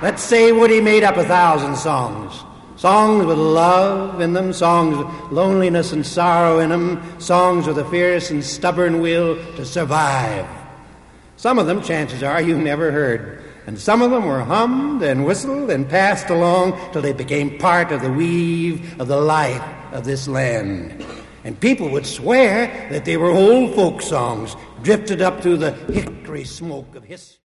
Let's say Woody made up 1,000 songs. Songs with love in them, songs with loneliness and sorrow in them, songs with a fierce and stubborn will to survive. Some of them, chances are, you never heard. And some of them were hummed and whistled and passed along till they became part of the weave of the life of this land. And people would swear that they were old folk songs drifted up through the hickory smoke of history.